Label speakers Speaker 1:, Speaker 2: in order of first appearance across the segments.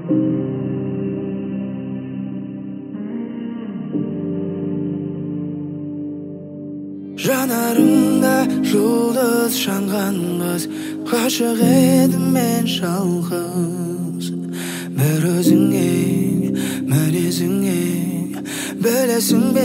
Speaker 1: Жанарыңда жұлдыз жанған қыз, ғашық едім мен жалғыз. Бір өзіңе, мінезіңе білесің бе,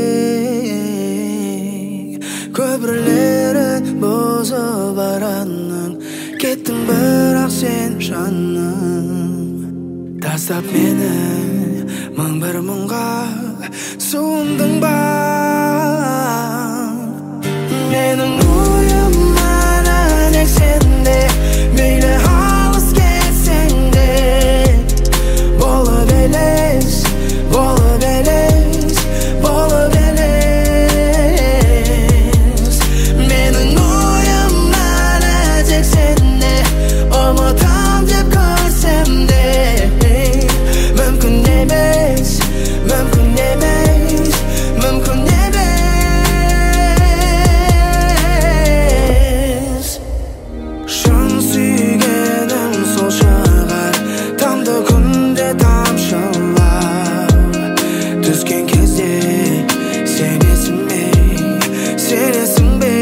Speaker 1: көпірлері бұзып баранның, кеттің бірақ сен жаным. Тастап мені мың бір мұңға суындың ба? Менің ойым мәні тек сенде, мейлі алыс кетсең де. Болып елес, болып елес, болып елес. Менің ойым мәні тек сенде, ұмытам деп көрсем де. Мүмкін емес, мүмкін емес, мүмкін емес. Түскен кезде сенесің бе, сенесің бе?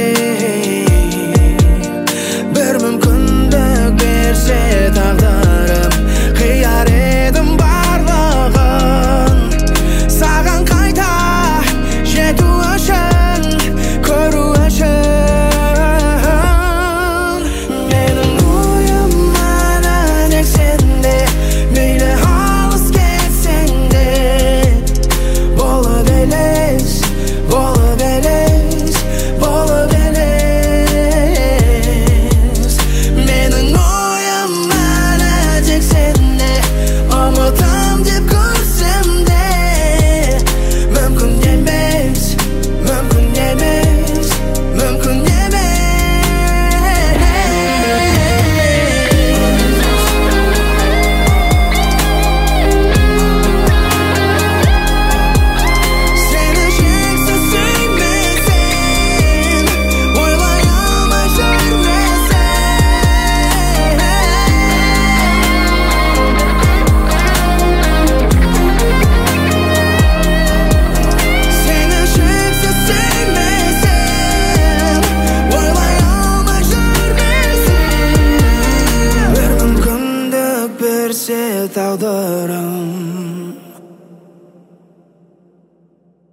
Speaker 1: Бір мүмкіндік берсе тағдырым, қияр едім барлығын. Саған қайта жету үшін, көру үшін. Менің ойым мәні тек сенде, мейлі алыс кетсең де. Болып елес, болып елес, болып елес. Менің ойым мәні тек сенде, ұмытам деп көрсем де. Мүмкін емес, мүмкін емес, мүмкін емес. Сені шексіз сүймесем, ойлай алмай жүрмесем. Сені шексіз сүймесем, ойлай алмай жүрмесем. Бір мүмкіндік берсе тағдырым,